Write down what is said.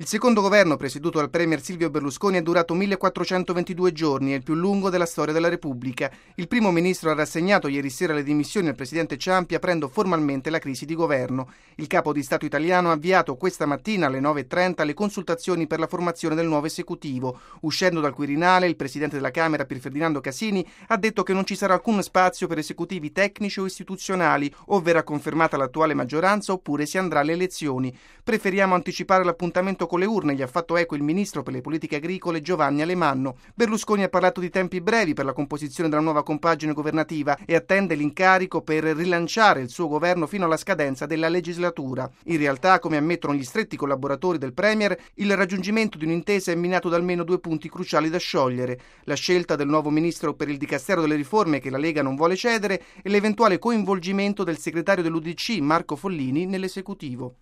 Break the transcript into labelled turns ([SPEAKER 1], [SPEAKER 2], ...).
[SPEAKER 1] Il secondo governo, presieduto dal premier Silvio Berlusconi, è durato 1422 giorni, è il più lungo della storia della Repubblica. Il primo ministro ha rassegnato ieri sera le dimissioni al presidente Ciampi, aprendo formalmente la crisi di governo. Il capo di Stato italiano ha avviato questa mattina alle 9:30 le consultazioni per la formazione del nuovo esecutivo. Uscendo dal Quirinale, il presidente della Camera, Pier Ferdinando Casini, ha detto che non ci sarà alcun spazio per esecutivi tecnici o istituzionali, o verrà confermata l'attuale maggioranza oppure si andrà alle elezioni. Preferiamo anticipare l'appuntamento con le urne, gli ha fatto eco il ministro per le politiche agricole Giovanni Alemanno. Berlusconi ha parlato di tempi brevi per la composizione della nuova compagine governativa e attende l'incarico per rilanciare il suo governo fino alla scadenza della legislatura. In realtà, come ammettono gli stretti collaboratori del premier, il raggiungimento di un'intesa è minato da almeno 2 punti cruciali da sciogliere: la scelta del nuovo ministro per il Dicastero delle Riforme, che la Lega non vuole cedere, e l'eventuale coinvolgimento del segretario dell'UDC Marco Follini nell'esecutivo.